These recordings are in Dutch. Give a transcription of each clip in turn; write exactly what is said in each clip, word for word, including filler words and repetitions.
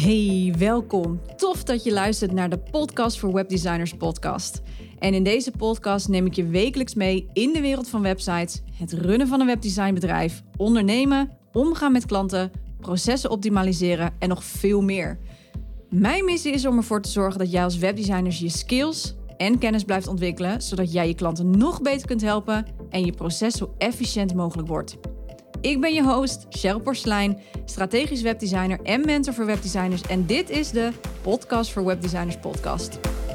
Hey, welkom. Tof dat je luistert naar de Podcast voor Webdesigners podcast. En in deze podcast neem ik je wekelijks mee in de wereld van websites, het runnen van een webdesignbedrijf, ondernemen, omgaan met klanten, processen optimaliseren en nog veel meer. Mijn missie is om ervoor te zorgen dat jij als webdesigner je skills en kennis blijft ontwikkelen, zodat jij je klanten nog beter kunt helpen en je proces zo efficiënt mogelijk wordt. Ik ben je host, Cheryl Porselein, strategisch webdesigner en mentor voor webdesigners. En dit is de Podcast voor Webdesigners podcast.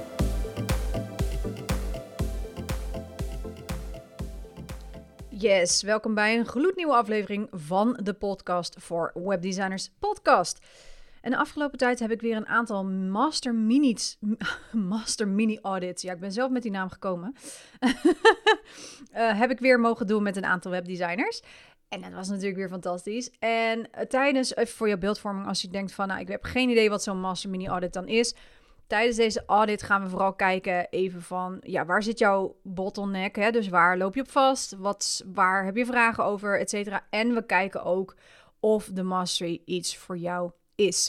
Yes, welkom bij een gloednieuwe aflevering van de Podcast voor Webdesigners podcast. En de afgelopen tijd heb ik weer een aantal master minis, master mini audits. Ja, ik ben zelf met die naam gekomen. uh, heb ik weer mogen doen met een aantal webdesigners. En dat was natuurlijk weer fantastisch. En uh, tijdens, even voor je beeldvorming, als je denkt van, nou, ik heb geen idee wat zo'n master mini audit dan is. Tijdens deze audit gaan we vooral kijken even van, ja, waar zit jouw bottleneck? Hè? Dus waar loop je op vast? Wat, waar heb je vragen over, et cetera. En we kijken ook of de mastery iets voor jou is.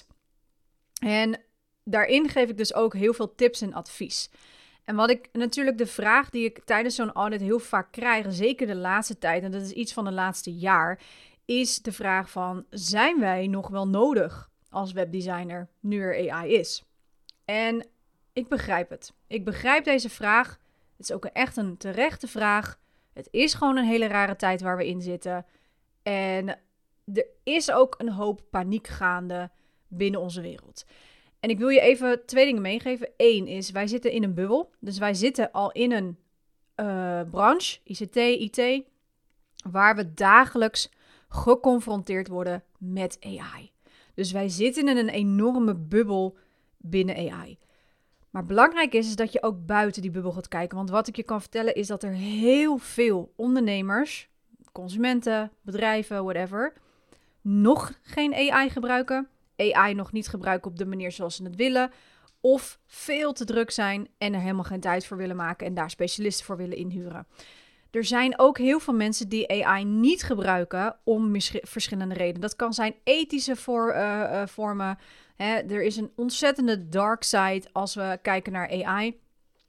En daarin geef ik dus ook heel veel tips en advies. En wat ik natuurlijk de vraag die ik tijdens zo'n audit heel vaak krijg, zeker de laatste tijd, en dat is iets van de laatste jaar, is de vraag van, zijn wij nog wel nodig als webdesigner nu er A I is? En ik begrijp het. Ik begrijp deze vraag. Het is ook echt een terechte vraag. Het is gewoon een hele rare tijd waar we in zitten. En er is ook een hoop paniek gaande binnen onze wereld. En ik wil je even twee dingen meegeven. Eén is, wij zitten in een bubbel. Dus wij zitten al in een uh, branche, I C T, I T, waar we dagelijks geconfronteerd worden met A I. Dus wij zitten in een enorme bubbel binnen A I. Maar belangrijk is, is dat je ook buiten die bubbel gaat kijken. Want wat ik je kan vertellen is dat er heel veel ondernemers, consumenten, bedrijven, whatever, nog geen A I gebruiken. A I nog niet gebruiken op de manier zoals ze het willen. Of veel te druk zijn en er helemaal geen tijd voor willen maken en daar specialisten voor willen inhuren. Er zijn ook heel veel mensen die A I niet gebruiken om mis- verschillende redenen. Dat kan zijn ethische voor, uh, uh, vormen. Hè, er is een ontzettende dark side als we kijken naar A I.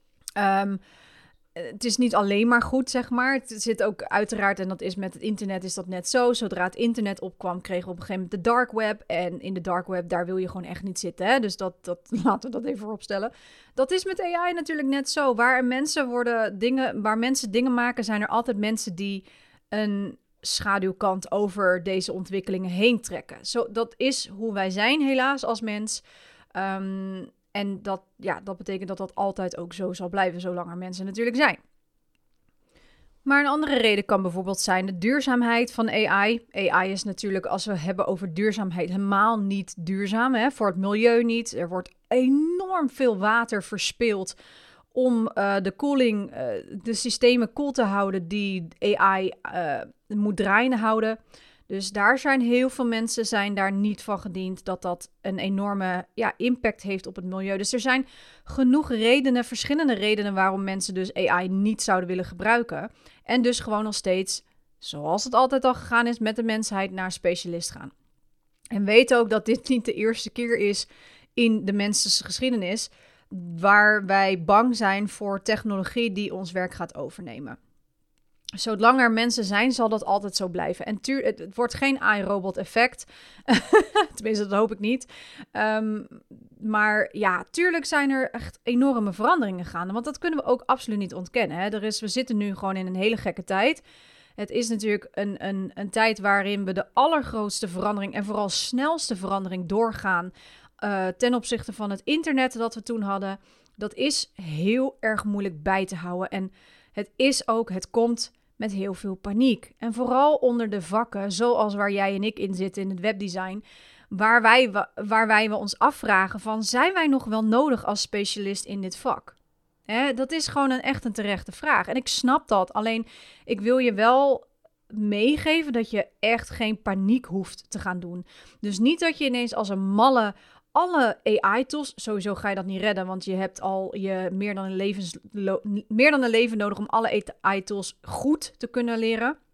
Um, Het is niet alleen maar goed, zeg maar. Het zit ook uiteraard, en dat is met het internet is dat net zo. Zodra het internet opkwam, kregen we op een gegeven moment de dark web. En in de dark web, daar wil je gewoon echt niet zitten. Hè? Dus dat, dat, laten we dat even vooropstellen. Dat is met A I natuurlijk net zo. Waar mensen worden dingen, waar mensen dingen maken, zijn er altijd mensen die een schaduwkant over deze ontwikkelingen heen trekken. Zo, dat is hoe wij zijn, helaas, als mens. Um, En dat, ja, dat betekent dat dat altijd ook zo zal blijven, zolang er mensen natuurlijk zijn. Maar een andere reden kan bijvoorbeeld zijn de duurzaamheid van A I. A I is natuurlijk, als we hebben over duurzaamheid, helemaal niet duurzaam. Hè? Voor het milieu niet. Er wordt enorm veel water verspild om uh, de koeling, uh, de systemen koel te houden die A I uh, moet draaiende houden. Dus daar zijn heel veel mensen zijn daar niet van gediend dat dat een enorme ja, impact heeft op het milieu. Dus er zijn genoeg redenen, verschillende redenen waarom mensen dus A I niet zouden willen gebruiken. En dus gewoon nog steeds, zoals het altijd al gegaan is, met de mensheid naar specialist gaan. En weet ook dat dit niet de eerste keer is in de mensense geschiedenis waar wij bang zijn voor technologie die ons werk gaat overnemen. Zolang er mensen zijn, zal dat altijd zo blijven. En tuur, het, het wordt geen A I-robot effect. Tenminste, dat hoop ik niet. Um, maar ja, tuurlijk zijn er echt enorme veranderingen gaande. Want dat kunnen we ook absoluut niet ontkennen. Hè? Er is, we zitten nu gewoon in een hele gekke tijd. Het is natuurlijk een, een, een tijd waarin we de allergrootste verandering en vooral snelste verandering doorgaan uh, ten opzichte van het internet dat we toen hadden. Dat is heel erg moeilijk bij te houden. En het is ook, het komt met heel veel paniek. En vooral onder de vakken, zoals waar jij en ik in zitten in het webdesign, waar wij, waar wij we ons afvragen van, zijn wij nog wel nodig als specialist in dit vak? Hè, dat is gewoon een echt een terechte vraag. En ik snap dat, alleen ik wil je wel meegeven dat je echt geen paniek hoeft te gaan doen. Dus niet dat je ineens als een malle alle A I-tools, sowieso ga je dat niet redden, want je hebt al je meer dan een, levenslo- meer dan een leven nodig om alle A I-tools goed te kunnen leren.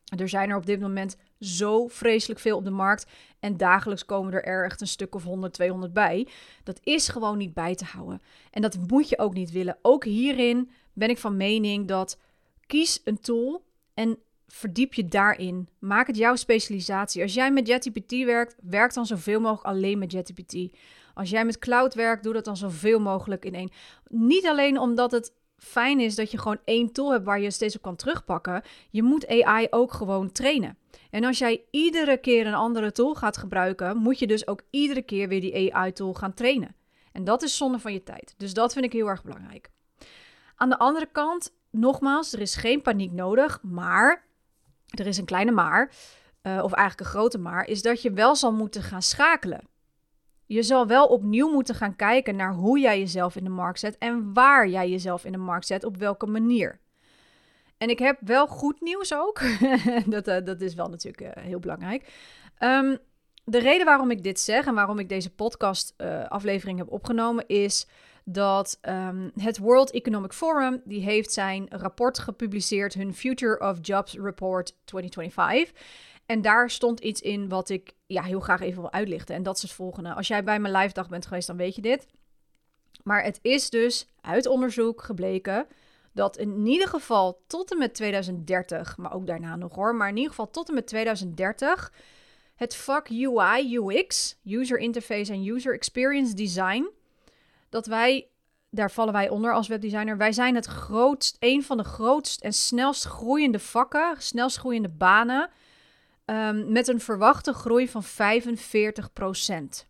Er zijn er op dit moment zo vreselijk veel op de markt. En dagelijks komen er echt een stuk of honderd, tweehonderd bij. Dat is gewoon niet bij te houden. En dat moet je ook niet willen. Ook hierin ben ik van mening dat kies een tool en verdiep je daarin. Maak het jouw specialisatie. Als jij met ChatGPT werkt, werk dan zoveel mogelijk alleen met ChatGPT. Als jij met cloud werkt, doe dat dan zoveel mogelijk in één. Niet alleen omdat het fijn is dat je gewoon één tool hebt waar je steeds op kan terugpakken. Je moet A I ook gewoon trainen. En als jij iedere keer een andere tool gaat gebruiken, moet je dus ook iedere keer weer die A I-tool gaan trainen. En dat is zonde van je tijd. Dus dat vind ik heel erg belangrijk. Aan de andere kant, nogmaals, er is geen paniek nodig, maar er is een kleine maar, uh, of eigenlijk een grote maar, is dat je wel zal moeten gaan schakelen. Je zal wel opnieuw moeten gaan kijken naar hoe jij jezelf in de markt zet en waar jij jezelf in de markt zet, op welke manier. En ik heb wel goed nieuws ook. dat, uh, dat is wel natuurlijk uh, heel belangrijk. Um, de reden waarom ik dit zeg en waarom ik deze podcast uh, aflevering heb opgenomen is dat um, het World Economic Forum, die heeft zijn rapport gepubliceerd, hun Future of Jobs Report twintig vijfentwintig. En daar stond iets in wat ik ja, heel graag even wil uitlichten. En dat is het volgende. Als jij bij mijn live dag bent geweest, dan weet je dit. Maar het is dus uit onderzoek gebleken dat in ieder geval tot en met tweeduizend dertig, maar ook daarna nog hoor, maar in ieder geval tot en met tweeduizend dertig, het vak U I U X, User Interface en User Experience Design, dat wij, daar vallen wij onder als webdesigner, wij zijn het grootst, een van de grootst en snelst groeiende vakken, snelst groeiende banen, um, met een verwachte groei van vijfenveertig procent.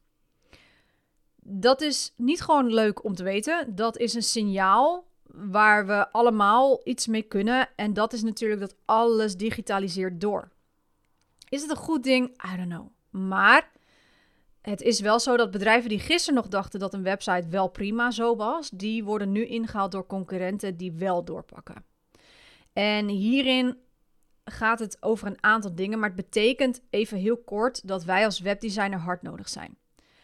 Dat is niet gewoon leuk om te weten, dat is een signaal waar we allemaal iets mee kunnen. En dat is natuurlijk dat alles digitaliseert door. Is het een goed ding? I don't know. Maar het is wel zo dat bedrijven die gisteren nog dachten dat een website wel prima zo was, die worden nu ingehaald door concurrenten die wel doorpakken. En hierin gaat het over een aantal dingen, maar het betekent even heel kort dat wij als webdesigner hard nodig zijn.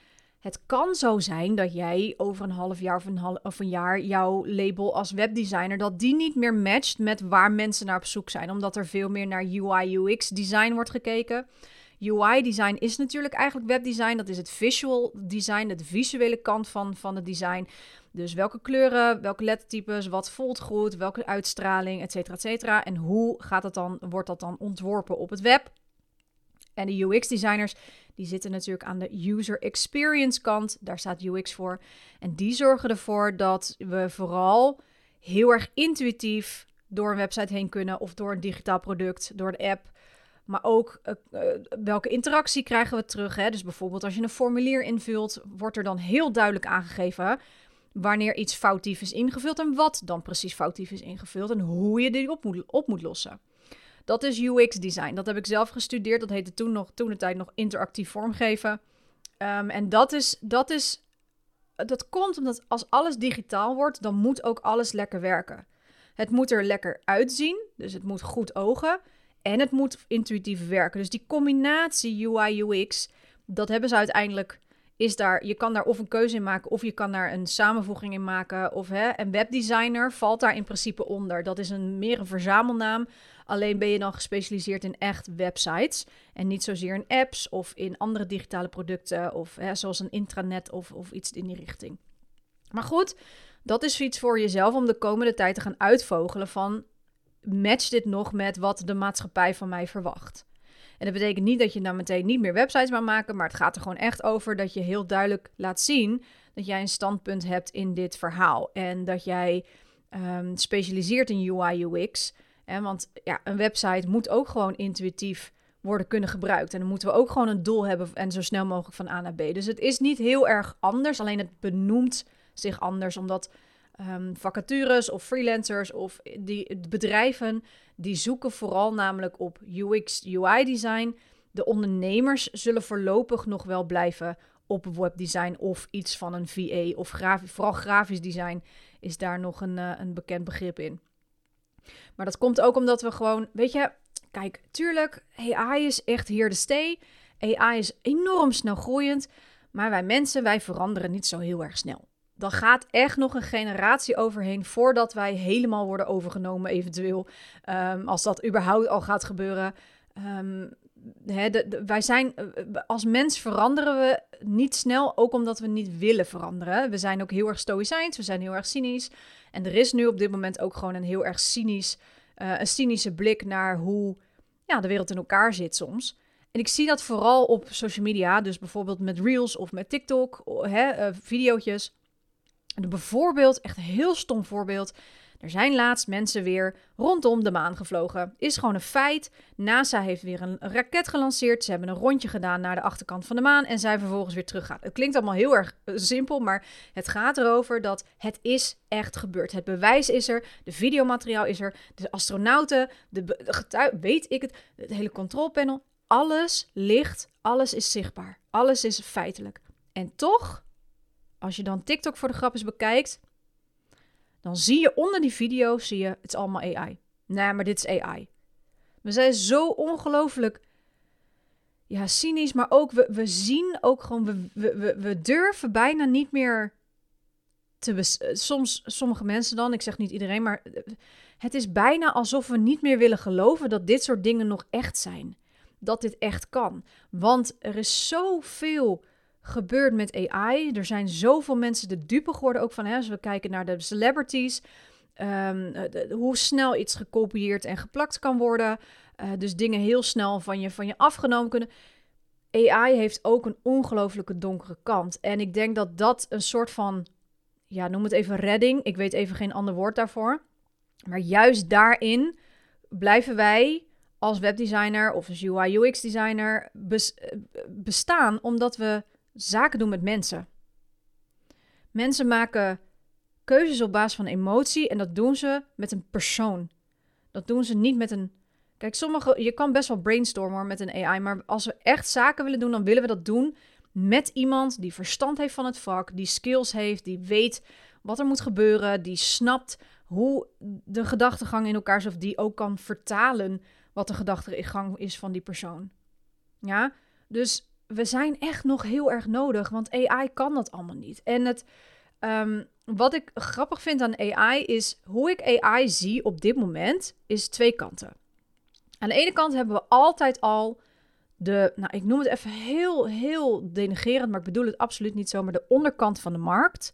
Het kan zo zijn dat jij over een half jaar of een, half, of een jaar jouw label als webdesigner, dat die niet meer matcht met waar mensen naar op zoek zijn. Omdat er veel meer naar U I U X design wordt gekeken. U I design is natuurlijk eigenlijk webdesign. Dat is het visual design, de visuele kant van, van het design. Dus welke kleuren, welke lettertypes, wat voelt goed, welke uitstraling, et cetera, et cetera. En hoe gaat dat dan, wordt dat dan ontworpen op het web? En de U X designers, die zitten natuurlijk aan de user experience kant. Daar staat U X voor. En die zorgen ervoor dat we vooral heel erg intuïtief door een website heen kunnen, of door een digitaal product, door de app. Maar ook uh, uh, welke interactie krijgen we terug. Hè? Dus bijvoorbeeld als je een formulier invult, wordt er dan heel duidelijk aangegeven wanneer iets foutief is ingevuld en wat dan precies foutief is ingevuld en hoe je die op moet, op moet lossen. Dat is U X design. Dat heb ik zelf gestudeerd. Dat heette toen nog, toen de tijd nog interactief vormgeven. Um, en dat is, dat is, dat komt omdat als alles digitaal wordt, dan moet ook alles lekker werken. Het moet er lekker uitzien, dus het moet goed ogen en het moet intuïtief werken. Dus die combinatie U I U X, dat hebben ze uiteindelijk, is daar, je kan daar of een keuze in maken of je kan daar een samenvoeging in maken. Of hè, een webdesigner valt daar in principe onder. Dat is een, meer een verzamelnaam. Alleen ben je dan gespecialiseerd in echt websites en niet zozeer in apps of in andere digitale producten of hè, zoals een intranet of, of iets in die richting. Maar goed, dat is iets voor jezelf om de komende tijd te gaan uitvogelen van match dit nog met wat de maatschappij van mij verwacht. En dat betekent niet dat je dan meteen niet meer websites mag maken, maar het gaat er gewoon echt over dat je heel duidelijk laat zien dat jij een standpunt hebt in dit verhaal en dat jij um, specialiseert in U I U X. Hè, want ja, een website moet ook gewoon intuïtief worden kunnen gebruikt. En dan moeten we ook gewoon een doel hebben en zo snel mogelijk van A naar B. Dus het is niet heel erg anders, alleen het benoemt zich anders, omdat um, vacatures of freelancers of die bedrijven, die zoeken vooral namelijk op U X, U I design. De ondernemers zullen voorlopig nog wel blijven op webdesign of iets van een V A of grafisch, vooral grafisch design is daar nog een, uh, een bekend begrip in. Maar dat komt ook omdat we gewoon, weet je, kijk, tuurlijk, A I is echt here to stay. A I is enorm snel groeiend, maar wij mensen, wij veranderen niet zo heel erg snel. dan gaat echt nog een generatie overheen voordat wij helemaal worden overgenomen, eventueel. Um, als dat überhaupt al gaat gebeuren. Um, he, de, de, wij zijn, als mens veranderen we niet snel, ook omdat we niet willen veranderen. We zijn ook heel erg stoïcijns, we zijn heel erg cynisch. En er is nu op dit moment ook gewoon een heel erg cynisch, uh, een cynische blik naar hoe ja, de wereld in elkaar zit soms. En ik zie dat vooral op social media, dus bijvoorbeeld met Reels of met TikTok, hè, uh, videootjes. En bijvoorbeeld, echt een heel stom voorbeeld, er zijn laatst mensen weer rondom de maan gevlogen. Is gewoon een feit. NASA heeft weer een raket gelanceerd. Ze hebben een rondje gedaan naar de achterkant van de maan en zij vervolgens weer teruggaan. Het klinkt allemaal heel erg uh, simpel, maar het gaat erover dat het is echt gebeurd. Het bewijs is er, de videomateriaal is er, de astronauten, de, de getuigen, weet ik het, het hele controlpanel. Alles ligt, alles is zichtbaar. Alles is feitelijk. En toch, als je dan TikTok voor de grap eens bekijkt, dan zie je onder die video's, zie je, het is allemaal A I. Nee, maar dit is A I. We zijn zo ongelooflijk, ja, cynisch, maar ook, we, we zien ook gewoon, we, we, we durven bijna niet meer te, bes- soms, sommige mensen dan, ik zeg niet iedereen, maar het is bijna alsof we niet meer willen geloven dat dit soort dingen nog echt zijn. Dat dit echt kan. Want er is zoveel gebeurd met A I. Er zijn zoveel mensen de dupe geworden ook van, hè, als we kijken naar de celebrities, um, de, hoe snel iets gekopieerd en geplakt kan worden. Uh, dus dingen heel snel van je, van je afgenomen kunnen. A I heeft ook een ongelooflijke donkere kant. En ik denk dat dat een soort van, ja, noem het even redding. Ik weet even geen ander woord daarvoor. Maar juist daarin blijven wij als webdesigner of als U I U X designer bes- bestaan, omdat we zaken doen met mensen. Mensen maken keuzes op basis van emotie en dat doen ze met een persoon. Dat doen ze niet met een... Kijk, sommige, je kan best wel brainstormen met een A I, maar als we echt zaken willen doen, dan willen we dat doen met iemand die verstand heeft van het vak, die skills heeft, die weet wat er moet gebeuren, die snapt hoe de gedachtegang in elkaar zit, of die ook kan vertalen wat de gedachtegang is van die persoon. Ja, dus we zijn echt nog heel erg nodig, want A I kan dat allemaal niet. En het, um, wat ik grappig vind aan A I is, hoe ik A I zie op dit moment, is twee kanten. Aan de ene kant hebben we altijd al de, nou ik noem het even heel, heel denigrerend, maar ik bedoel het absoluut niet zo, maar de onderkant van de markt,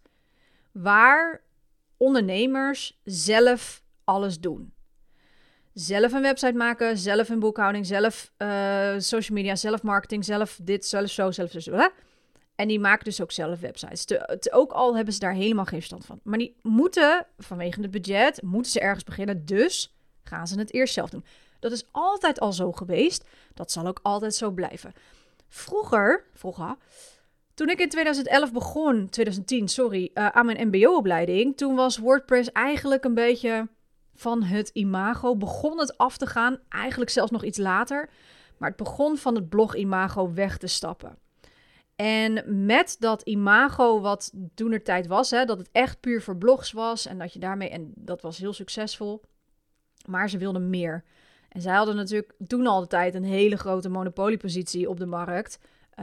waar ondernemers zelf alles doen. Zelf een website maken, zelf een boekhouding, zelf uh, social media, zelf marketing, zelf dit, zelf zo, zelf zo. Hè? En die maken dus ook zelf websites. Te, te, ook al hebben ze daar helemaal geen verstand van. Maar die moeten, vanwege het budget, moeten ze ergens beginnen. Dus gaan ze het eerst zelf doen. Dat is altijd al zo geweest. Dat zal ook altijd zo blijven. Vroeger, vroeger, toen ik in twintig elf begon, twintig tien, sorry, uh, aan mijn M B O-opleiding, toen was WordPress eigenlijk een beetje van het imago. Begon het af te gaan, eigenlijk zelfs nog iets later. Maar het begon van het blog-imago weg te stappen. En met dat imago wat toenertijd was, hè, dat het echt puur voor blogs was en dat je daarmee, en dat was heel succesvol, maar ze wilden meer. En zij hadden natuurlijk toen al de tijd een hele grote monopoliepositie op de markt.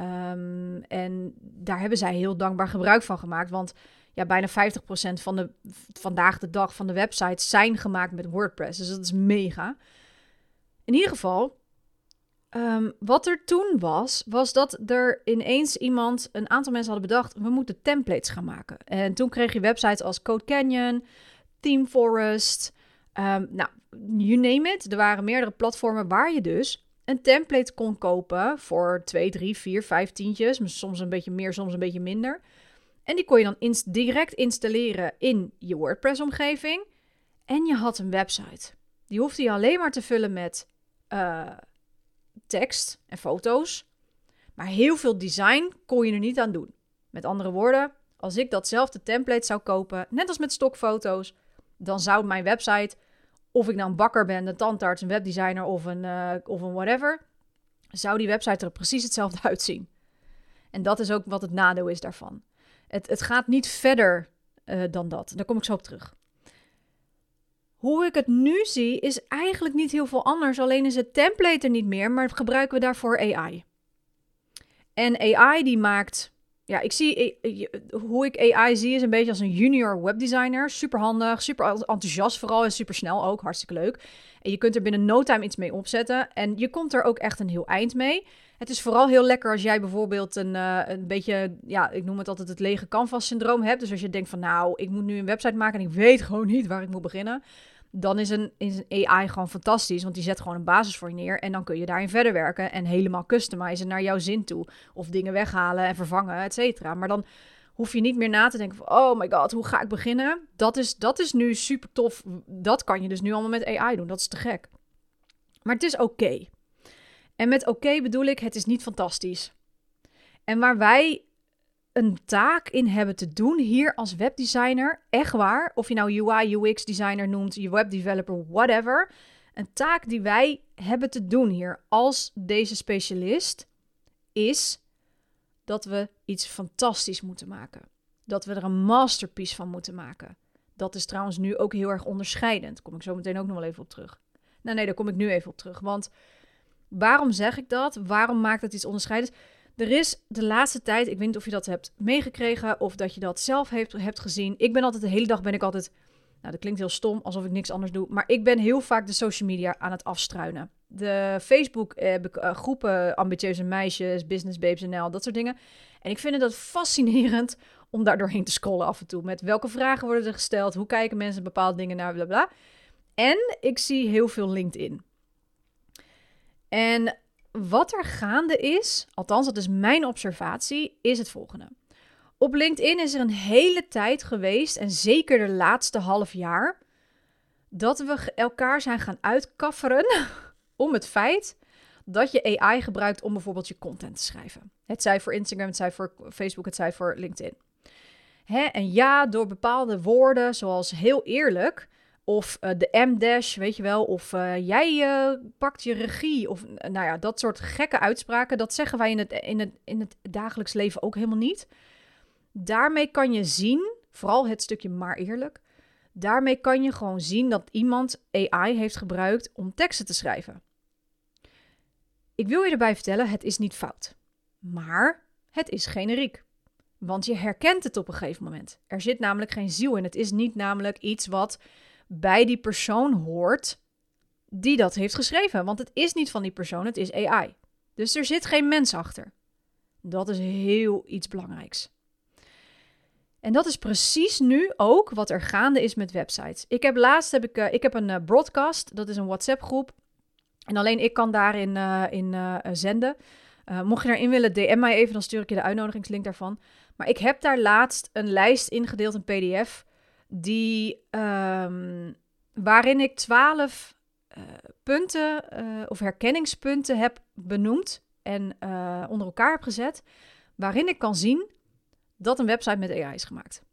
Um, en daar hebben zij heel dankbaar gebruik van gemaakt, want ja, bijna vijftig procent van de vandaag de dag van de websites zijn gemaakt met WordPress. Dus dat is mega. In ieder geval, um, wat er toen was, was dat er ineens iemand, een aantal mensen hadden bedacht, we moeten templates gaan maken. En toen kreeg je websites als CodeCanyon, ThemeForest, um, nou, you name it. Er waren meerdere platformen waar je dus een template kon kopen voor twee, drie, vier, vijf tientjes. Soms een beetje meer, soms een beetje minder. En die kon je dan inst- direct installeren in je WordPress-omgeving. En je had een website. Die hoefde je alleen maar te vullen met uh, tekst en foto's. Maar heel veel design kon je er niet aan doen. Met andere woorden, als ik datzelfde template zou kopen, net als met stokfoto's, dan zou mijn website, of ik nou een bakker ben, een tandarts, een webdesigner of een, uh, of een whatever, zou die website er precies hetzelfde uitzien. En dat is ook wat het nadeel is daarvan. Het, het gaat niet verder uh, dan dat. Daar kom ik zo op terug. Hoe ik het nu zie is eigenlijk niet heel veel anders. Alleen is het template er niet meer, maar gebruiken we daarvoor A I. En A I die maakt ja, ik zie, hoe ik A I zie is een beetje als een junior webdesigner. Super handig, super enthousiast vooral en super snel ook. Hartstikke leuk. En je kunt er binnen no time iets mee opzetten. En je komt er ook echt een heel eind mee. Het is vooral heel lekker als jij bijvoorbeeld een, uh, een beetje, ja, ik noem het altijd het lege canvas syndroom hebt. Dus als je denkt van nou, ik moet nu een website maken en ik weet gewoon niet waar ik moet beginnen. Dan is een, is een A I gewoon fantastisch, want die zet gewoon een basis voor je neer. En dan kun je daarin verder werken en helemaal customizen naar jouw zin toe. Of dingen weghalen en vervangen, et cetera. Maar dan hoef je niet meer na te denken van, oh my god, hoe ga ik beginnen? Dat is, dat is nu super tof. Dat kan je dus nu allemaal met A I doen. Dat is te gek. Maar het is oké. Okay. En met oké okay bedoel ik, het is niet fantastisch. En waar wij een taak in hebben te doen hier als webdesigner, echt waar, of je nou U I, U X designer noemt, je webdeveloper, whatever, een taak die wij hebben te doen hier als deze specialist, is dat we iets fantastisch moeten maken. Dat we er een masterpiece van moeten maken. Dat is trouwens nu ook heel erg onderscheidend. Daar kom ik zo meteen ook nog wel even op terug. Nou nee, daar kom ik nu even op terug. Want waarom zeg ik dat? Waarom maakt het iets onderscheidends? Er is de laatste tijd, ik weet niet of je dat hebt meegekregen of dat je dat zelf hebt, hebt gezien. Ik ben altijd, de hele dag ben ik altijd, nou dat klinkt heel stom, alsof ik niks anders doe. Maar ik ben heel vaak de social media aan het afstruinen. De Facebook eh, uh, groepen, ambitieuze meisjes, business babes en al, dat soort dingen. En ik vind het fascinerend om daar doorheen te scrollen af en toe. Met welke vragen worden er gesteld, hoe kijken mensen bepaalde dingen naar, bla bla. En ik zie heel veel LinkedIn. En wat er gaande is, althans dat is mijn observatie, is het volgende. Op LinkedIn is er een hele tijd geweest, en zeker de laatste half jaar, dat we elkaar zijn gaan uitkafferen om het feit dat je A I gebruikt om bijvoorbeeld je content te schrijven. Het zij voor Instagram, het zij voor Facebook, het zij voor LinkedIn. Hè? En ja, door bepaalde woorden, zoals heel eerlijk, of uh, de M-dash, weet je wel, of uh, jij uh, pakt je regie, of uh, nou ja, dat soort gekke uitspraken, dat zeggen wij in het, in, het, in het dagelijks leven ook helemaal niet. Daarmee kan je zien, vooral het stukje maar eerlijk, daarmee kan je gewoon zien dat iemand A I heeft gebruikt om teksten te schrijven. Ik wil je erbij vertellen, het is niet fout, maar het is generiek. Want je herkent het op een gegeven moment. Er zit namelijk geen ziel in. Het is niet namelijk iets wat bij die persoon hoort die dat heeft geschreven. Want het is niet van die persoon, het is A I. Dus er zit geen mens achter. Dat is heel iets belangrijks. En dat is precies nu ook wat er gaande is met websites. Ik heb laatst heb ik, uh, ik heb een uh, broadcast, dat is een WhatsApp groep. En alleen ik kan daarin uh, in, uh, zenden. Uh, mocht je daarin willen, D M mij even, dan stuur ik je de uitnodigingslink daarvan. Maar ik heb daar laatst een lijst ingedeeld, een P D F, die, um, waarin ik twaalf uh, punten uh, of herkenningspunten heb benoemd en uh, onder elkaar heb gezet, waarin ik kan zien dat een website met A I is gemaakt.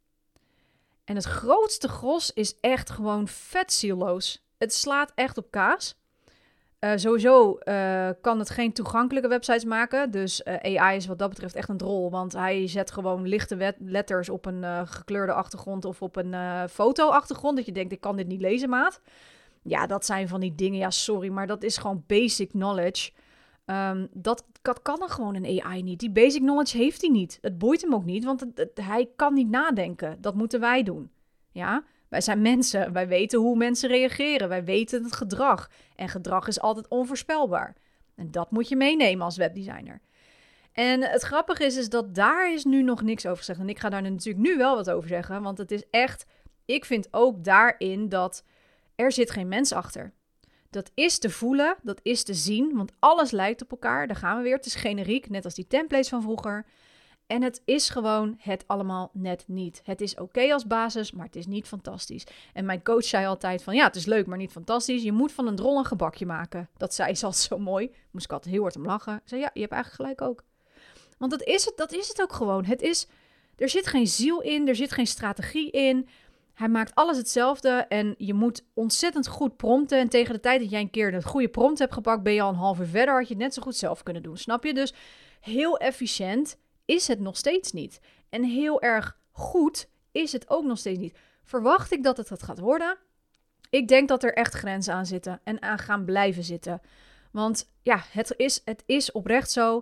En het grootste gros is echt gewoon vet zielloos. Het slaat echt op kaas. Uh, sowieso uh, kan het geen toegankelijke websites maken. Dus uh, A I is wat dat betreft echt een drol. Want hij zet gewoon lichte wet- letters op een uh, gekleurde achtergrond of op een uh, foto-achtergrond. Dat je denkt, ik kan dit niet lezen, maat. Ja, dat zijn van die dingen. Ja, sorry, maar dat is gewoon basic knowledge. Um, dat, dat kan er gewoon een A I niet. Die basic knowledge heeft hij niet. Het boeit hem ook niet, want het, het, hij kan niet nadenken. Dat moeten wij doen. Ja, wij zijn mensen. Wij weten hoe mensen reageren. Wij weten het gedrag. En gedrag is altijd onvoorspelbaar. En dat moet je meenemen als webdesigner. En het grappige is, is dat daar is nu nog niks over gezegd. En ik ga daar natuurlijk nu wel wat over zeggen. Want het is echt, ik vind ook daarin dat er zit geen mens achter. Dat is te voelen, dat is te zien, want alles lijkt op elkaar. Daar gaan we weer. Het is generiek, net als die templates van vroeger. En het is gewoon het allemaal net niet. Het is oké okay als basis, maar het is niet fantastisch. En mijn coach zei altijd van, ja, het is leuk, maar niet fantastisch. Je moet van een drol een gebakje maken. Dat zei ze altijd zo mooi. Moest ik altijd heel hard om lachen. Ik zei, ja, je hebt eigenlijk gelijk ook. Want dat is het, dat is het ook gewoon. Het is, er zit geen ziel in, er zit geen strategie in. Hij maakt alles hetzelfde en je moet ontzettend goed prompten. En tegen de tijd dat jij een keer een goede prompt hebt gepakt, ben je al een half uur verder. Had je het net zo goed zelf kunnen doen, snap je? Dus heel efficiënt is het nog steeds niet. En heel erg goed is het ook nog steeds niet. Verwacht ik dat het dat gaat worden? Ik denk dat er echt grenzen aan zitten en aan gaan blijven zitten. Want ja, het is, het is oprecht zo.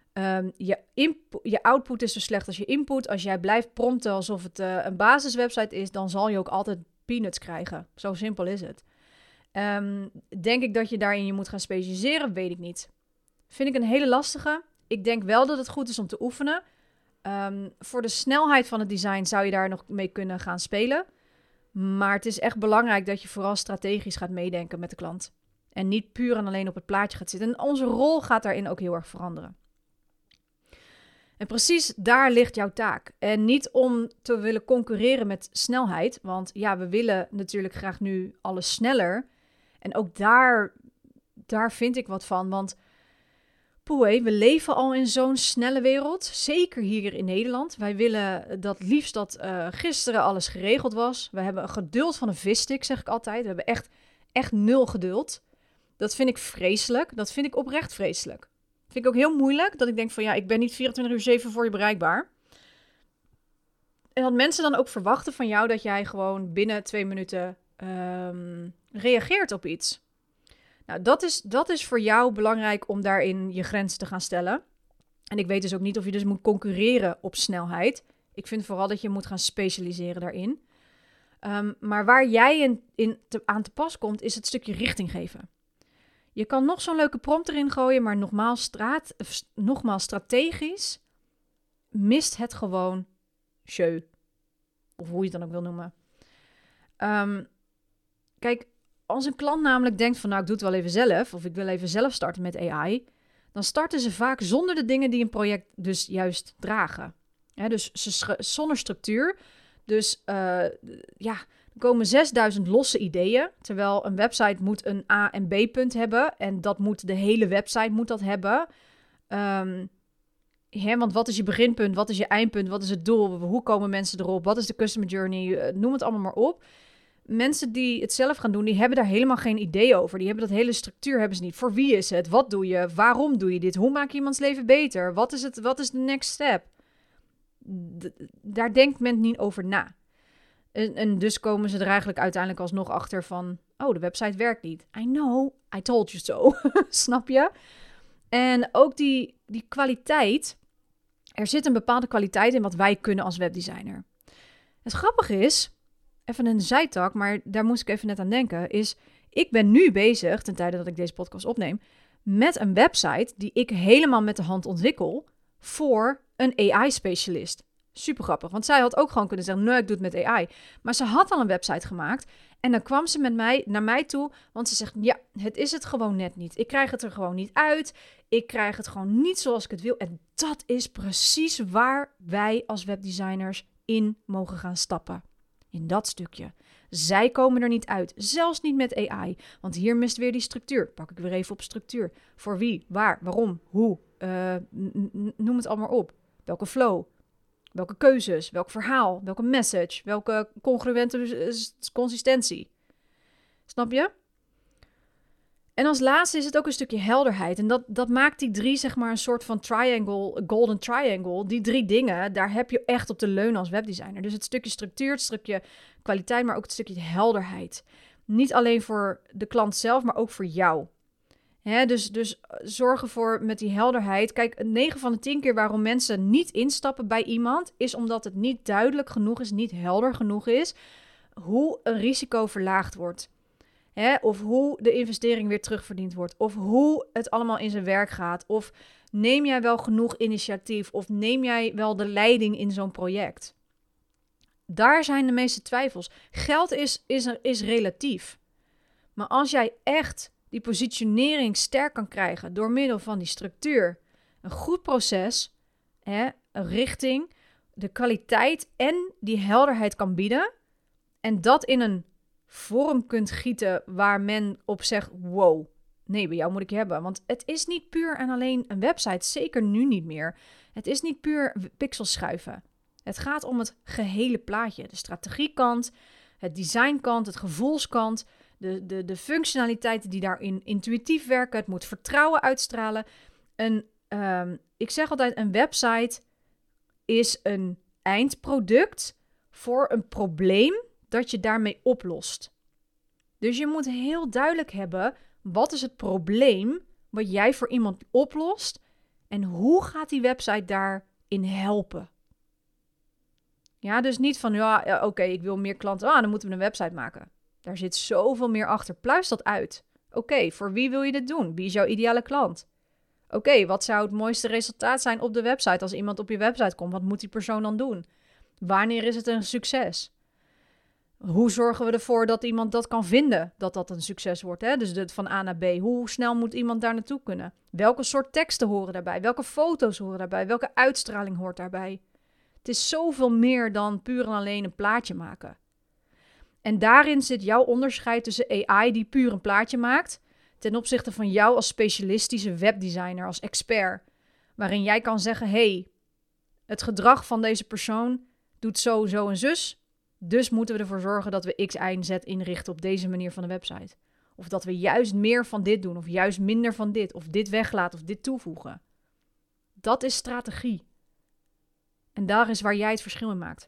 Um, je, input, je output is zo slecht als je input. Als jij blijft prompten alsof het uh, een basiswebsite is, dan zal je ook altijd peanuts krijgen. Zo simpel is het. Um, denk ik dat je daarin je moet gaan specialiseren? Weet ik niet. Vind ik een hele lastige. Ik denk wel dat het goed is om te oefenen. Um, voor de snelheid van het design zou je daar nog mee kunnen gaan spelen. Maar het is echt belangrijk dat je vooral strategisch gaat meedenken met de klant. En niet puur en alleen op het plaatje gaat zitten. En onze rol gaat daarin ook heel erg veranderen. En precies daar ligt jouw taak. En niet om te willen concurreren met snelheid. Want ja, we willen natuurlijk graag nu alles sneller. En ook daar, daar vind ik wat van. Want poeh, we leven al in zo'n snelle wereld. Zeker hier in Nederland. Wij willen dat liefst dat uh, gisteren alles geregeld was. We hebben een geduld van een visstick, zeg ik altijd. We hebben echt, echt nul geduld. Dat vind ik vreselijk. Dat vind ik oprecht vreselijk. Vind ik ook heel moeilijk. Dat ik denk van ja, ik ben niet vierentwintig uur zeven voor je bereikbaar. En dat mensen dan ook verwachten van jou dat jij gewoon binnen twee minuten um, reageert op iets. Nou, dat is, dat is voor jou belangrijk om daarin je grenzen te gaan stellen. En ik weet dus ook niet of je dus moet concurreren op snelheid. Ik vind vooral dat je moet gaan specialiseren daarin. Um, maar waar jij in, in te, aan te pas komt, is het stukje richting geven. Je kan nog zo'n leuke prompt erin gooien, maar nogmaals, straat, nogmaals strategisch mist het gewoon jeu. Of hoe je het dan ook wil noemen. Um, kijk, als een klant namelijk denkt van nou, ik doe het wel even zelf, of ik wil even zelf starten met A I, dan starten ze vaak zonder de dingen die een project dus juist dragen. He, dus ze, zonder structuur. Dus uh, ja, er komen zesduizend losse ideeën, terwijl een website moet een A- en B-punt hebben. En dat moet de hele website moet dat hebben. Um, hè, want wat is je beginpunt, wat is je eindpunt, wat is het doel, hoe komen mensen erop, wat is de customer journey, noem het allemaal maar op. Mensen die het zelf gaan doen, die hebben daar helemaal geen idee over. Die hebben dat hele structuur hebben ze niet. Voor wie is het? Wat doe je? Waarom doe je dit? Hoe maak je iemands leven beter? Wat is het? Wat is de next step? D- daar denkt men niet over na. En, en dus komen ze er eigenlijk uiteindelijk alsnog achter van, oh, de website werkt niet. I know, I told you so. Snap je? En ook die, die kwaliteit, er zit een bepaalde kwaliteit in wat wij kunnen als webdesigner. Het grappige is, even een zijtak, maar daar moest ik even net aan denken, is ik ben nu bezig, ten tijde dat ik deze podcast opneem, met een website die ik helemaal met de hand ontwikkel voor een A I-specialist. Super grappig, want zij had ook gewoon kunnen zeggen, nee, ik doe het met A I. Maar ze had al een website gemaakt en dan kwam ze met mij naar mij toe, want ze zegt, ja, het is het gewoon net niet. Ik krijg het er gewoon niet uit. Ik krijg het gewoon niet zoals ik het wil. En dat is precies waar wij als webdesigners in mogen gaan stappen. In dat stukje. Zij komen er niet uit. Zelfs niet met A I. Want hier mist weer die structuur. Pak ik weer even op structuur. Voor wie, waar, waarom, hoe. Uh, n- noem het allemaal op. Welke flow. Welke keuzes. Welk verhaal. Welke message. Welke congruente consistentie. Snap je? En als laatste is het ook een stukje helderheid. En dat, dat maakt die drie, zeg maar, een soort van triangle, golden triangle. Die drie dingen, daar heb je echt op te leunen als webdesigner. Dus het stukje structuur, het stukje kwaliteit, maar ook het stukje helderheid. Niet alleen voor de klant zelf, maar ook voor jou. Hè, dus, dus zorg ervoor met die helderheid. Kijk, negen van de tien keer waarom mensen niet instappen bij iemand, is omdat het niet duidelijk genoeg is, niet helder genoeg is, hoe een risico verlaagd wordt. Hè, of hoe de investering weer terugverdiend wordt. Of hoe het allemaal in zijn werk gaat. Of neem jij wel genoeg initiatief? Of neem jij wel de leiding in zo'n project? Daar zijn de meeste twijfels. Geld is, is, is relatief. Maar als jij echt die positionering sterk kan krijgen door middel van die structuur, een goed proces, hè, een richting, de kwaliteit en die helderheid kan bieden, en dat in een vorm kunt gieten waar men op zegt, wow, nee, bij jou moet ik je hebben. Want het is niet puur en alleen een website, zeker nu niet meer. Het is niet puur pixels schuiven. Het gaat om het gehele plaatje. De strategiekant, het designkant, het gevoelskant, de, de, de functionaliteiten die daarin intuïtief werken. Het moet vertrouwen uitstralen. Een, um, ik zeg altijd, een website is een eindproduct voor een probleem dat je daarmee oplost. Dus je moet heel duidelijk hebben, wat is het probleem wat jij voor iemand oplost En hoe gaat die website daarin helpen? Ja, dus niet van, ja, ja oké, okay, ik wil meer klanten. Ah, dan moeten we een website maken. Daar zit zoveel meer achter. Pluis dat uit. Oké, okay, voor wie wil je dit doen? Wie is jouw ideale klant? Oké, okay, wat zou het mooiste resultaat zijn op de website? Als iemand op je website komt, wat moet die persoon dan doen? Wanneer is het een succes? Hoe zorgen we ervoor dat iemand dat kan vinden, dat dat een succes wordt? Hè? Dus de, van A naar B. Hoe snel moet iemand daar naartoe kunnen? Welke soort teksten horen daarbij? Welke foto's horen daarbij? Welke uitstraling hoort daarbij? Het is zoveel meer dan puur en alleen een plaatje maken. En daarin zit jouw onderscheid tussen A I die puur een plaatje maakt, ten opzichte van jou als specialistische webdesigner, als expert. Waarin jij kan zeggen, hey, het gedrag van deze persoon doet zo, zo en zus. Dus moeten we ervoor zorgen dat we X, Y en Z inrichten op deze manier van de website. Of dat we juist meer van dit doen, of juist minder van dit, of dit weglaten, of dit toevoegen. Dat is strategie. En daar is waar jij het verschil in maakt.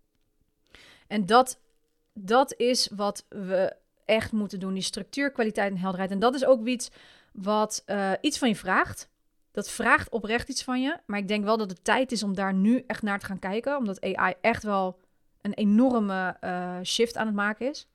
En dat, dat is wat we echt moeten doen. Die structuur, kwaliteit en helderheid. En dat is ook iets wat uh, iets van je vraagt. Dat vraagt oprecht iets van je. Maar ik denk wel dat het tijd is om daar nu echt naar te gaan kijken. Omdat A I echt wel een enorme uh, shift aan het maken is.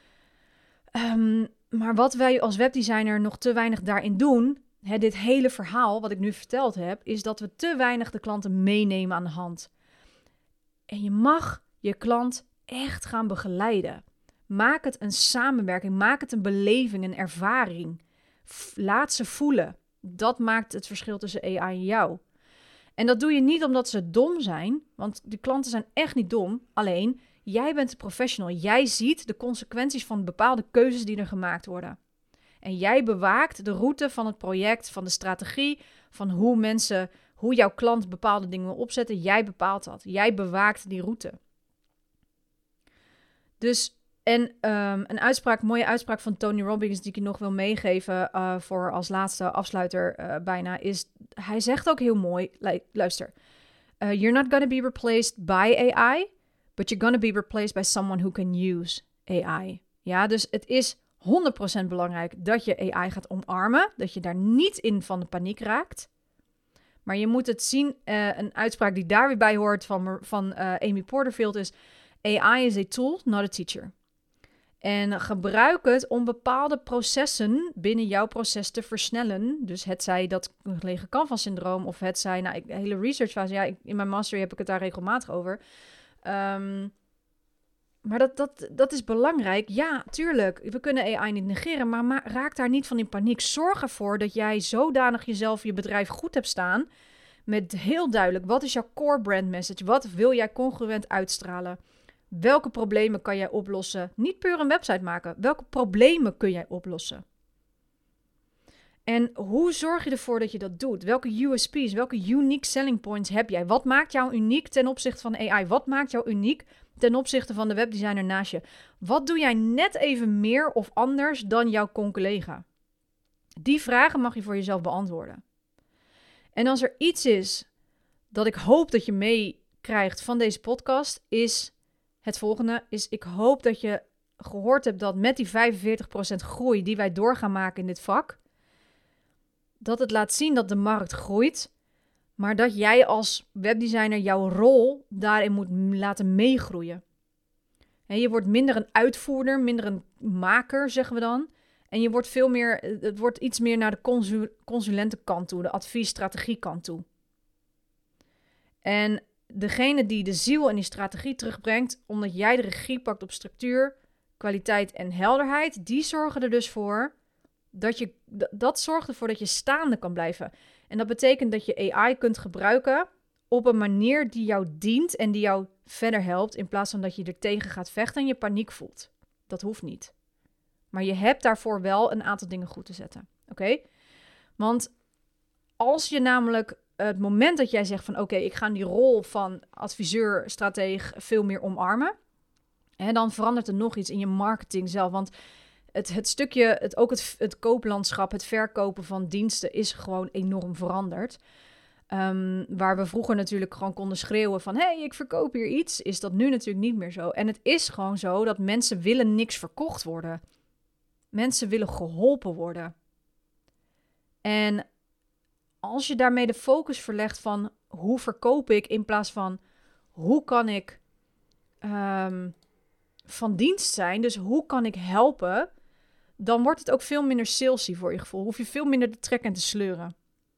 Um, maar wat wij als webdesigner nog te weinig daarin doen, hè, dit hele verhaal wat ik nu verteld heb, is dat we te weinig de klanten meenemen aan de hand. En je mag je klant echt gaan begeleiden. Maak het een samenwerking, maak het een beleving, een ervaring. F- laat ze voelen. Dat maakt het verschil tussen A I en jou. En dat doe je niet omdat ze dom zijn, want de klanten zijn echt niet dom. Alleen, jij bent de professional. Jij ziet de consequenties van bepaalde keuzes die er gemaakt worden. En jij bewaakt de route van het project, van de strategie, van hoe mensen, hoe jouw klant bepaalde dingen wil opzetten. Jij bepaalt dat. Jij bewaakt die route. Dus, en um, een uitspraak, mooie uitspraak van Tony Robbins die ik je nog wil meegeven uh, voor als laatste afsluiter uh, bijna, is, hij zegt ook heel mooi, like, luister, uh, you're not going to be replaced by A I, but you're going to be replaced by someone who can use A I. Ja, dus het is honderd procent belangrijk dat je A I gaat omarmen, dat je daar niet in van de paniek raakt. Maar je moet het zien, uh, een uitspraak die daar weer bij hoort van, van uh, Amy Porterfield is, A I is a tool, not a teacher. En gebruik het om bepaalde processen binnen jouw proces te versnellen. Dus het zij dat lege Canvas-syndroom of het zij, nou, de hele researchfase. Ja, ik, in mijn mastery heb ik het daar regelmatig over. Um, maar dat, dat, dat is belangrijk. Ja, tuurlijk, we kunnen A I niet negeren, maar ma- raak daar niet van in paniek. Zorg ervoor dat jij zodanig jezelf, je bedrijf goed hebt staan. Met heel duidelijk, wat is jouw core brand message? Wat wil jij congruent uitstralen? Welke problemen kan jij oplossen? Niet puur een website maken. Welke problemen kun jij oplossen? En hoe zorg je ervoor dat je dat doet? Welke U S P's, welke unique selling points heb jij? Wat maakt jou uniek ten opzichte van A I? Wat maakt jou uniek ten opzichte van de webdesigner naast je? Wat doe jij net even meer of anders dan jouw con-collega? Die vragen mag je voor jezelf beantwoorden. En als er iets is dat ik hoop dat je meekrijgt van deze podcast, is het volgende. Is ik hoop dat je gehoord hebt dat met die vijfenveertig procent groei die wij door gaan maken in dit vak, dat het laat zien dat de markt groeit, maar dat jij als webdesigner jouw rol daarin moet laten meegroeien. En je wordt minder een uitvoerder, minder een maker, zeggen we dan. En je wordt veel meer, het wordt iets meer naar de consul, consulentenkant toe, de advies-strategiekant toe. En degene die de ziel en die strategie terugbrengt, omdat jij de regie pakt op structuur, kwaliteit en helderheid, die zorgen er dus voor dat je, dat zorgt ervoor dat je staande kan blijven. En dat betekent dat je A I kunt gebruiken op een manier die jou dient en die jou verder helpt, in plaats van dat je er tegen gaat vechten en je paniek voelt. Dat hoeft niet. Maar je hebt daarvoor wel een aantal dingen goed te zetten. Oké? Okay? Want als je namelijk het moment dat jij zegt van oké, okay, ik ga die rol van adviseur, strateeg veel meer omarmen, en dan verandert er nog iets in je marketing zelf. Want het, het stukje, het, ook het, het kooplandschap, het verkopen van diensten is gewoon enorm veranderd. Um, waar we vroeger natuurlijk gewoon konden schreeuwen van hé, hey, ik verkoop hier iets, is dat nu natuurlijk niet meer zo. En het is gewoon zo dat mensen willen niks verkocht worden. Mensen willen geholpen worden. En als je daarmee de focus verlegt van hoe verkoop ik in plaats van hoe kan ik um, van dienst zijn, dus hoe kan ik helpen, dan wordt het ook veel minder salesy voor je gevoel. Hoef je veel minder te trekken en te sleuren.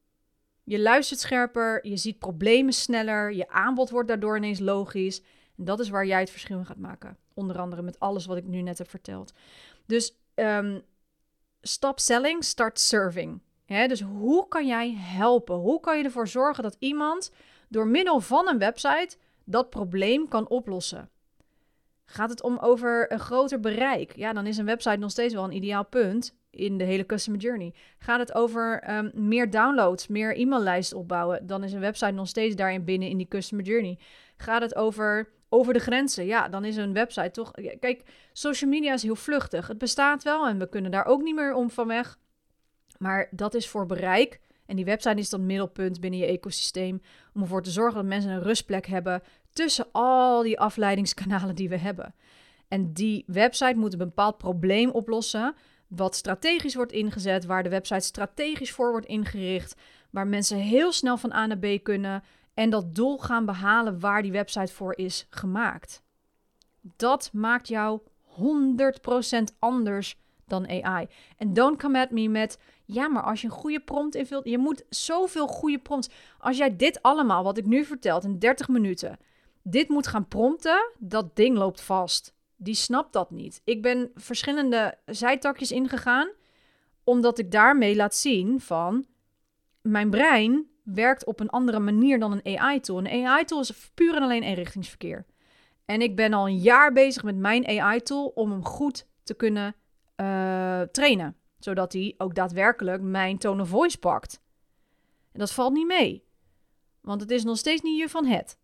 Je luistert scherper, je ziet problemen sneller, je aanbod wordt daardoor ineens logisch. En dat is waar jij het verschil in gaat maken. Onder andere met alles wat ik nu net heb verteld. Dus um, stop selling, start serving. He, dus hoe kan jij helpen? Hoe kan je ervoor zorgen dat iemand door middel van een website dat probleem kan oplossen? Gaat het om over een groter bereik? Ja, dan is een website nog steeds wel een ideaal punt in de hele customer journey. Gaat het over um, meer downloads, meer e-maillijst opbouwen? Dan is een website nog steeds daarin binnen in die customer journey. Gaat het over, over de grenzen? Ja, dan is een website toch... Kijk, social media is heel vluchtig. Het bestaat wel en we kunnen daar ook niet meer om van weg. Maar dat is voor bereik. En die website is dan middelpunt binnen je ecosysteem. Om ervoor te zorgen dat mensen een rustplek hebben tussen al die afleidingskanalen die we hebben. En die website moet een bepaald probleem oplossen, wat strategisch wordt ingezet, waar de website strategisch voor wordt ingericht, waar mensen heel snel van A naar B kunnen en dat doel gaan behalen waar die website voor is gemaakt. Dat maakt jou honderd procent anders dan A I. En don't come at me met, ja, maar als je een goede prompt invult, je moet zoveel goede prompts. Als jij dit allemaal, wat ik nu vertel, in dertig minuten, dit moet gaan prompten, dat ding loopt vast. Die snapt dat niet. Ik ben verschillende zijtakjes ingegaan, omdat ik daarmee laat zien van, mijn brein werkt op een andere manier dan een A I-tool. Een A I-tool is puur en alleen eenrichtingsverkeer. En ik ben al een jaar bezig met mijn A I-tool om hem goed te kunnen uh, trainen. Zodat hij ook daadwerkelijk mijn tone of voice pakt. En dat valt niet mee. Want het is nog steeds niet je van het.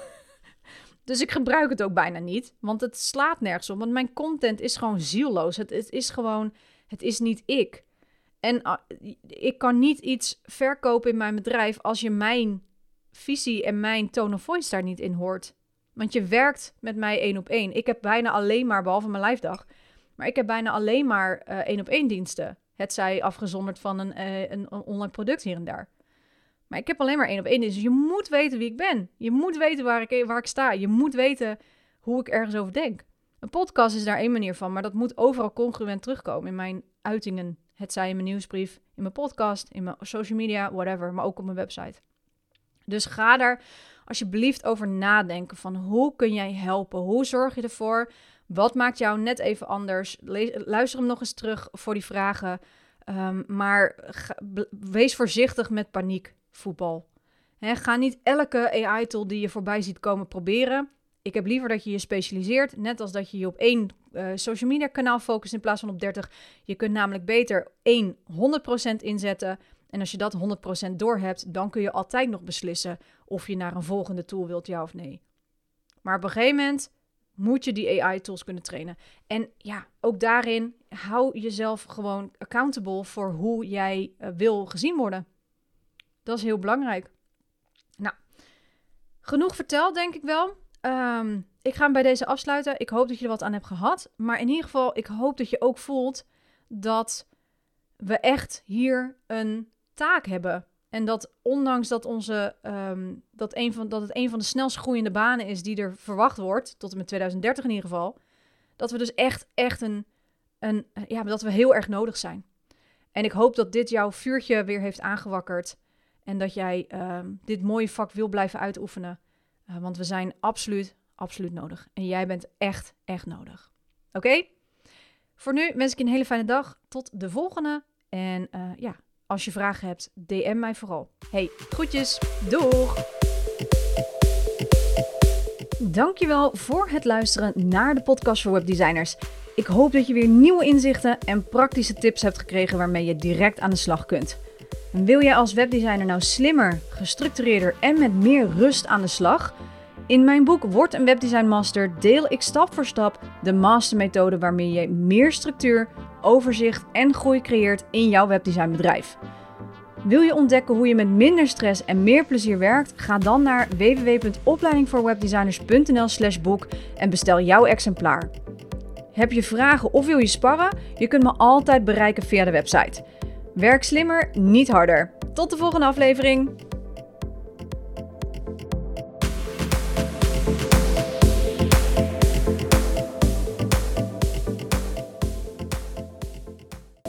Dus ik gebruik het ook bijna niet. Want het slaat nergens op. Want mijn content is gewoon zielloos. Het, het is gewoon... Het is niet ik. En uh, ik kan niet iets verkopen in mijn bedrijf als je mijn visie en mijn tone of voice daar niet in hoort. Want je werkt met mij één op één. Ik heb bijna alleen maar, behalve mijn live dag, maar ik heb bijna alleen maar uh, één op één diensten. Het zij afgezonderd van een, uh, een, een online product hier en daar. Maar ik heb alleen maar één op één diensten. Dus je moet weten wie ik ben. Je moet weten waar ik, waar ik sta. Je moet weten hoe ik ergens over denk. Een podcast is daar één manier van, maar dat moet overal congruent terugkomen in mijn uitingen. Het zij in mijn nieuwsbrief, in mijn podcast, in mijn social media, whatever, maar ook op mijn website. Dus ga daar alsjeblieft over nadenken van hoe kun jij helpen? Hoe zorg je ervoor? Wat maakt jou net even anders? Lees, luister hem nog eens terug voor die vragen. Um, maar ga, wees voorzichtig met paniekvoetbal. He, ga niet elke A I-tool die je voorbij ziet komen proberen. Ik heb liever dat je je specialiseert, net als dat je je op één uh, social media kanaal focust in plaats van op dertig. Je kunt namelijk beter één honderd procent inzetten. En als je dat honderd procent door hebt, dan kun je altijd nog beslissen of je naar een volgende tool wilt, ja of nee. Maar op een gegeven moment moet je die A I-tools kunnen trainen. En ja, ook daarin hou jezelf gewoon accountable voor hoe jij uh, wil gezien worden. Dat is heel belangrijk. Nou, genoeg verteld, denk ik wel. Um, ik ga hem bij deze afsluiten. Ik hoop dat je er wat aan hebt gehad. Maar in ieder geval, ik hoop dat je ook voelt dat we echt hier een taak hebben. En dat ondanks dat, onze, um, dat, een van, dat het een van de snelst groeiende banen is die er verwacht wordt, tot en met twintig dertig in ieder geval, dat we dus echt, echt een, een, ja, dat we heel erg nodig zijn. En ik hoop dat dit jouw vuurtje weer heeft aangewakkerd en dat jij um, dit mooie vak wil blijven uitoefenen. Uh, want we zijn absoluut, absoluut nodig. En jij bent echt, echt nodig. Oké? Okay? Voor nu wens ik je een hele fijne dag. Tot de volgende. En uh, ja, als je vragen hebt, D M mij vooral. Hey, groetjes. Doeg! Dankjewel voor het luisteren naar de podcast voor webdesigners. Ik hoop dat je weer nieuwe inzichten en praktische tips hebt gekregen waarmee je direct aan de slag kunt. En wil jij als webdesigner nou slimmer, gestructureerder en met meer rust aan de slag? In mijn boek Word een Webdesign Master deel ik stap voor stap de mastermethode waarmee je meer structuur, overzicht en groei creëert in jouw webdesignbedrijf. Wil je ontdekken hoe je met minder stress en meer plezier werkt? Ga dan naar w w w punt opleiding voor webdesigners punt n l slash boek en bestel jouw exemplaar. Heb je vragen of wil je sparren? Je kunt me altijd bereiken via de website. w Werk slimmer, niet harder. Tot de volgende aflevering.